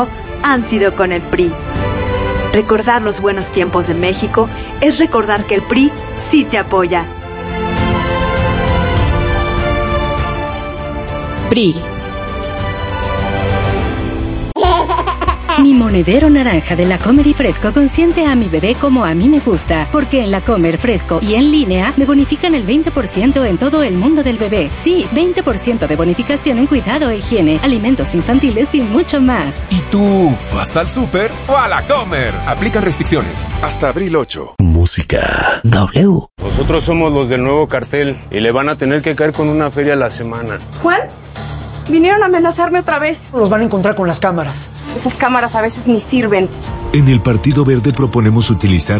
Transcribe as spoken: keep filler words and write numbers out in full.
han sido con el P R I. Recordar los buenos tiempos de México es recordar que el P R I sí te apoya. P R I. Mi monedero naranja de La Comer y Fresco consiente a mi bebé como a mí me gusta, porque en La Comer Fresco y en línea me bonifican el veinte por ciento en todo el mundo del bebé. Sí, veinte por ciento de bonificación en cuidado e higiene, alimentos infantiles y mucho más. ¿Y tú vas al súper o a La Comer? Aplican restricciones. Hasta abril ocho. Música W. Nosotros somos los del nuevo cartel y le van a tener que caer con una feria a la semana. ¿Juan? Vinieron a amenazarme otra vez. Los van a encontrar con las cámaras. Esas cámaras a veces ni sirven. En el Partido Verde proponemos utilizar